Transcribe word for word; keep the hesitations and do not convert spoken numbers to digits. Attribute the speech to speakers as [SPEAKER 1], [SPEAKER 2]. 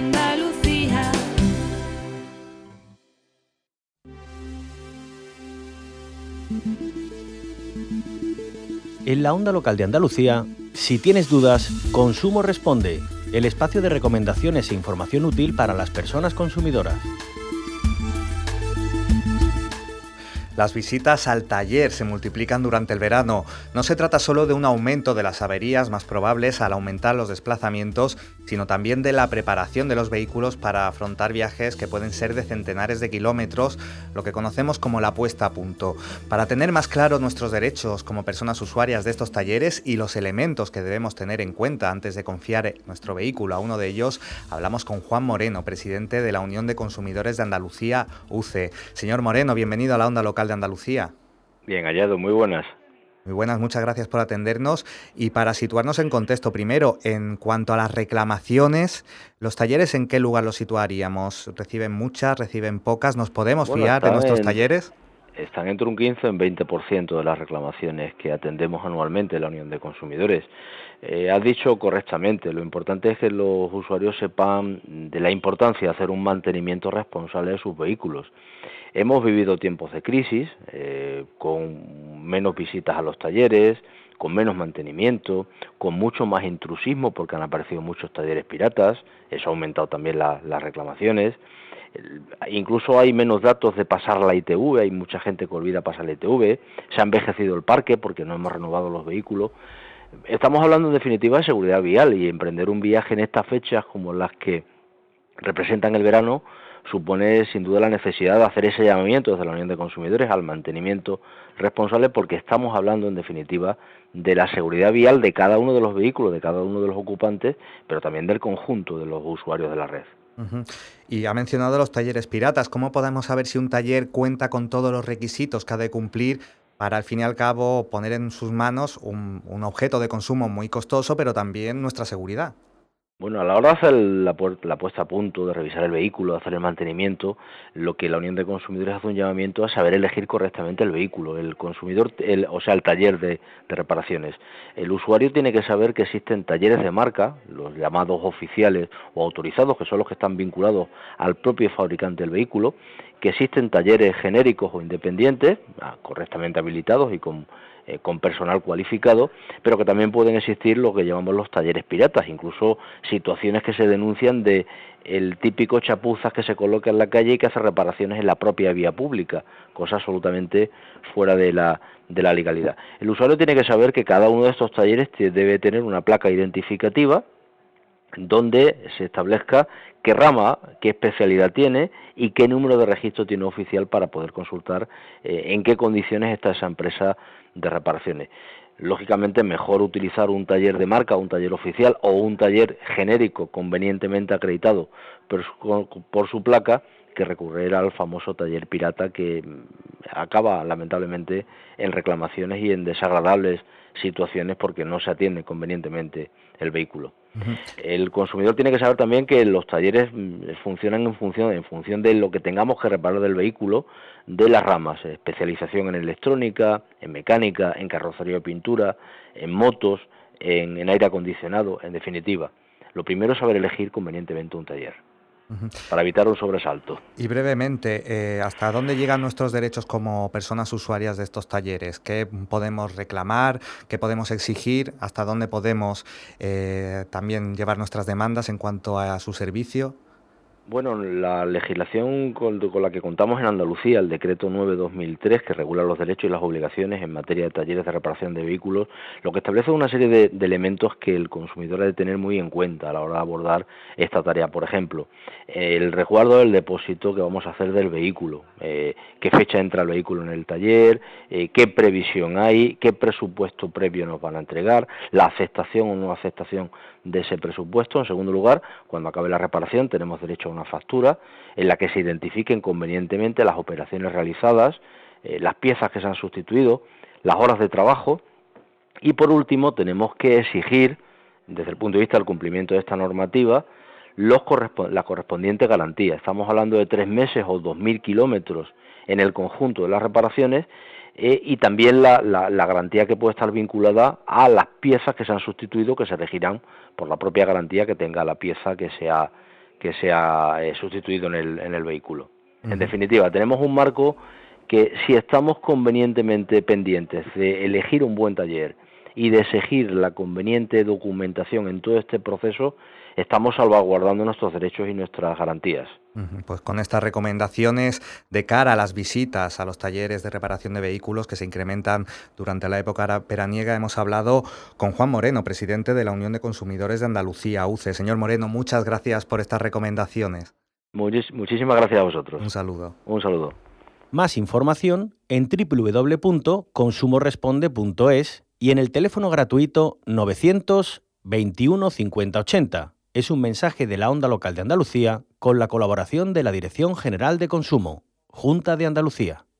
[SPEAKER 1] Andalucía.
[SPEAKER 2] En la onda local de Andalucía, si tienes dudas, Consumo Responde, el espacio de recomendaciones e información útil para las personas consumidoras.
[SPEAKER 3] Las visitas al taller se multiplican durante el verano. No se trata solo de un aumento de las averías más probables al aumentar los desplazamientos, sino también de la preparación de los vehículos para afrontar viajes que pueden ser de centenares de kilómetros, lo que conocemos como la puesta a punto. Para tener más claro nuestros derechos como personas usuarias de estos talleres y los elementos que debemos tener en cuenta antes de confiar nuestro vehículo a uno de ellos, hablamos con Juan Moreno, presidente de la Unión de Consumidores de Andalucía, U C E. Señor Moreno, bienvenido a la onda local de Andalucía.
[SPEAKER 4] Bien hallado, muy buenas.
[SPEAKER 3] Muy buenas, muchas gracias por atendernos. Y para situarnos en contexto, primero, en cuanto a las reclamaciones, ¿los talleres en qué lugar los situaríamos? ¿Reciben muchas, reciben pocas? ¿Nos podemos
[SPEAKER 4] Bueno,
[SPEAKER 3] fiar de nuestros
[SPEAKER 4] en,
[SPEAKER 3] talleres?
[SPEAKER 4] Están entre un quince y un veinte por ciento de las reclamaciones que atendemos anualmente en la Unión de Consumidores. Eh, has dicho correctamente, lo importante es que los usuarios sepan de la importancia de hacer un mantenimiento responsable de sus vehículos. Hemos vivido tiempos de crisis, eh, con menos visitas a los talleres, con menos mantenimiento, con mucho más intrusismo porque han aparecido muchos talleres piratas, eso ha aumentado también la, las reclamaciones. Incluso hay menos datos de pasar la I T V, hay mucha gente que olvida pasar la I T V, se ha envejecido el parque porque no hemos renovado los vehículos. Estamos hablando en definitiva de seguridad vial, y emprender un viaje en estas fechas como las que representan el verano supone sin duda la necesidad de hacer ese llamamiento desde la Unión de Consumidores al mantenimiento responsable, porque estamos hablando en definitiva de la seguridad vial de cada uno de los vehículos, de cada uno de los ocupantes, pero también del conjunto de los usuarios de la red.
[SPEAKER 3] Uh-huh. Y ha mencionado los talleres piratas. ¿Cómo podemos saber si un taller cuenta con todos los requisitos que ha de cumplir para, al fin y al cabo, poner en sus manos un, un objeto de consumo muy costoso, pero también nuestra seguridad?
[SPEAKER 4] Bueno, a la hora de hacer la, la puesta a punto, de revisar el vehículo, de hacer el mantenimiento, lo que la Unión de Consumidores hace un llamamiento a saber elegir correctamente el vehículo, el consumidor, el, o sea, el taller de, de reparaciones. El usuario tiene que saber que existen talleres de marca, los llamados oficiales o autorizados, que son los que están vinculados al propio fabricante del vehículo, que existen talleres genéricos o independientes, correctamente habilitados y con Eh, con personal cualificado, pero que también pueden existir lo que llamamos los talleres piratas, incluso situaciones que se denuncian de el típico chapuzas que se coloca en la calle y que hace reparaciones en la propia vía pública, cosa absolutamente fuera de la, de la legalidad. El usuario tiene que saber que cada uno de estos talleres debe tener una placa identificativa donde se establezca qué rama, qué especialidad tiene y qué número de registro tiene oficial para poder consultar eh, en qué condiciones está esa empresa de reparaciones. Lógicamente, mejor utilizar un taller de marca, un taller oficial o un taller genérico convenientemente acreditado por su, por su placa, que recurrir al famoso taller pirata, que acaba lamentablemente en reclamaciones y en desagradables situaciones porque no se atiende convenientemente el vehículo. Uh-huh. El consumidor tiene que saber también que los talleres funcionan en función en función de lo que tengamos que reparar del vehículo, de las ramas, especialización en electrónica, en mecánica, en carrocería o pintura, en motos, en, en aire acondicionado, en definitiva. Lo primero es saber elegir convenientemente un taller. Uh-huh. Para evitar un sobresalto.
[SPEAKER 3] Y brevemente, eh, ¿hasta dónde llegan nuestros derechos como personas usuarias de estos talleres? ¿Qué podemos reclamar? ¿Qué podemos exigir? ¿Hasta dónde podemos eh, también llevar nuestras demandas en cuanto a su servicio?
[SPEAKER 4] Bueno, la legislación con, con la que contamos en Andalucía, el decreto nueve barra dos mil tres, que regula los derechos y las obligaciones en materia de talleres de reparación de vehículos, lo que establece una serie de, de elementos que el consumidor ha de tener muy en cuenta a la hora de abordar esta tarea. Por ejemplo, el resguardo del depósito que vamos a hacer del vehículo, eh, qué fecha entra el vehículo en el taller, eh, qué previsión hay, qué presupuesto previo nos van a entregar, la aceptación o no aceptación de ese presupuesto. En segundo lugar, cuando acabe la reparación tenemos derecho a una factura en la que se identifiquen convenientemente las operaciones realizadas, eh, las piezas que se han sustituido, las horas de trabajo, y por último tenemos que exigir, desde el punto de vista del cumplimiento de esta normativa, los corresp- la correspondiente garantía. Estamos hablando de tres meses o dos mil kilómetros en el conjunto de las reparaciones, Eh, y también la, la, la garantía que puede estar vinculada a las piezas que se han sustituido, que se regirán por la propia garantía que tenga la pieza que se ha, que sea eh, sustituido en el, en el vehículo. Uh-huh. En definitiva, tenemos un marco que, si estamos convenientemente pendientes de elegir un buen taller y de exigir la conveniente documentación en todo este proceso, estamos salvaguardando nuestros derechos y nuestras garantías.
[SPEAKER 3] Pues con estas recomendaciones de cara a las visitas a los talleres de reparación de vehículos que se incrementan durante la época veraniega, hemos hablado con Juan Moreno, presidente de la Unión de Consumidores de Andalucía, U C E. Señor Moreno, muchas gracias por estas recomendaciones.
[SPEAKER 4] Muchis- muchísimas gracias a vosotros.
[SPEAKER 3] Un saludo.
[SPEAKER 4] Un saludo.
[SPEAKER 2] Más información en doble u doble u doble u punto consumo responde punto es y en el teléfono gratuito novecientos veintiuno cincuenta ochenta. Es un mensaje de la Onda Local de Andalucía con la colaboración de la Dirección General de Consumo, Junta de Andalucía.